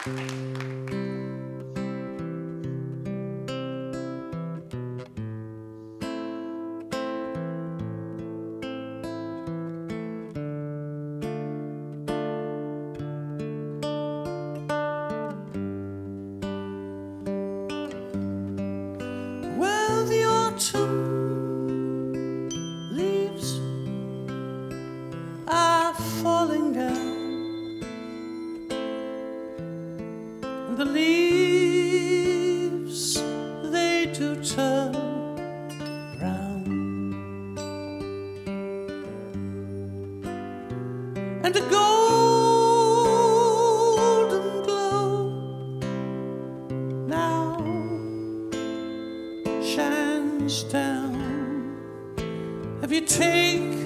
Well, the autumn leaves are falling down, and the leaves, they do turn brown, and the golden glow now shines down. Have you taken